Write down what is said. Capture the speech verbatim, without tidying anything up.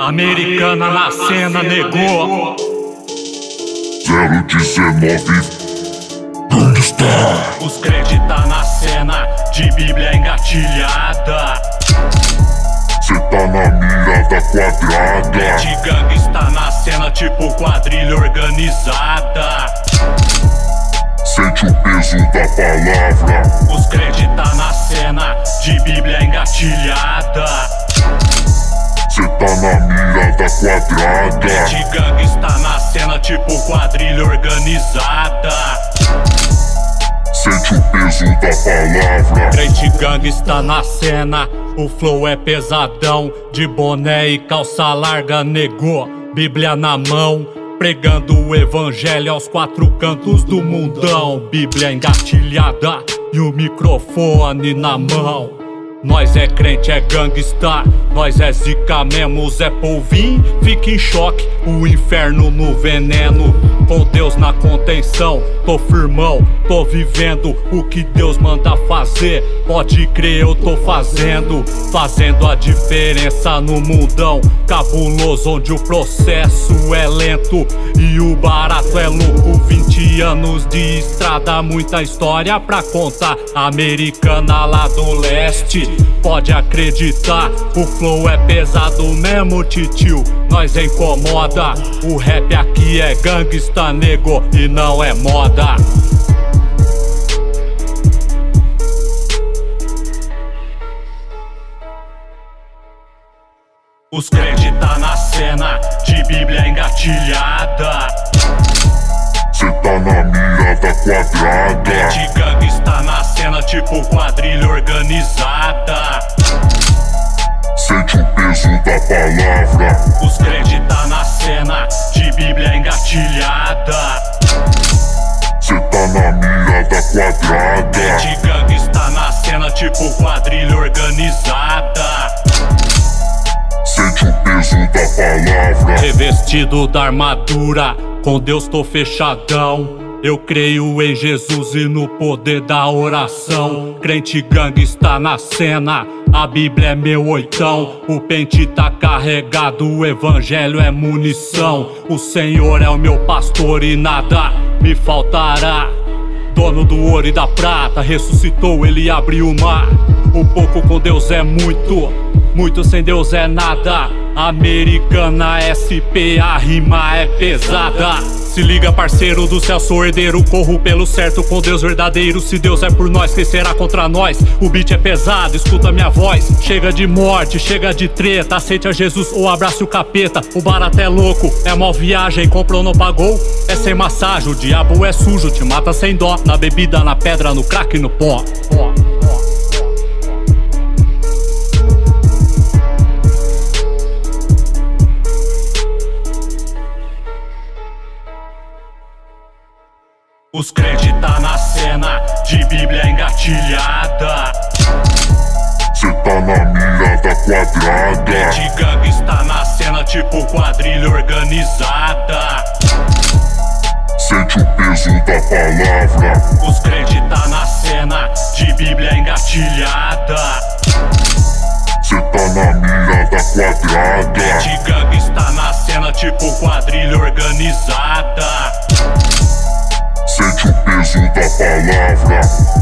Americana na cena, negou. zero dezenove Gangstar. Os crentes tá na cena, de Bíblia engatilhada. Cê tá na mira da quadrada. Crente gangue está na cena, tipo quadrilha organizada. Sente o peso da palavra. Os crentes tá na cena, de Bíblia engatilhada. Cê tá na mira da quadrada. Crente gangue está na cena, tipo quadrilha organizada. Sente o peso da palavra. Crente gangue está na cena, o flow é pesadão. De boné e calça larga, negou. Bíblia na mão, pregando o evangelho aos quatro cantos do mundão. Bíblia engatilhada e o microfone na mão. Nós é crente, é gangsta, nós é zica mesmo, Zé Polvinho fica em choque, o inferno no veneno. Com Deus na contenção, tô firmão, tô vivendo o que Deus manda fazer. Pode crer, eu tô fazendo, fazendo a diferença no mundão cabuloso, onde o processo é lento e o barato é louco. Vinte anos de estrada, muita história pra contar. Americana lá do leste, pode acreditar, o flow é pesado mesmo, titio, nós incomoda. O rap aqui é gangsta, nego, e não é moda. Os crentes tá na cena, de Bíblia engatilhada. Cê tá na mira da quadrada. Crente gangue está na cena, tipo quadrilha organizada. Sente o peso da palavra. Os crentes tá na cena, de Bíblia engatilhada. Cê tá na mira da quadrada. Crente gangue está na cena, tipo quadrilha organizada. Sente o peso da palavra. Revestido da armadura, com Deus tô fechadão. Eu creio em Jesus e no poder da oração. Crente gangue está na cena, a Bíblia é meu oitão. O pente tá carregado, o evangelho é munição. O Senhor é o meu pastor e nada me faltará. Dono do ouro e da prata, ressuscitou, ele abriu o mar. O pouco com Deus é muito, muito sem Deus é nada. Americana S P, a rima é pesada. Se liga, parceiro do céu, sou herdeiro, corro pelo certo com Deus verdadeiro. Se Deus é por nós, quem será contra nós? O beat é pesado, escuta minha voz. Chega de morte, chega de treta, aceite a Jesus ou abrace o capeta. O barato é louco, é mó viagem, comprou não pagou, é sem massagem. O diabo é sujo, te mata sem dó, na bebida, na pedra, no crack e no pó. Os crentes tá na cena, de Bíblia engatilhada. Cê tá na mira da quadrada. Crente gangue está na cena, tipo quadrilha organizada. Sente o peso da palavra. Os crentes tá na cena, de Bíblia engatilhada. Cê tá na mira da quadrada. Crente gangue está na cena, tipo quadrilha organizada. Sente o peso da palavra.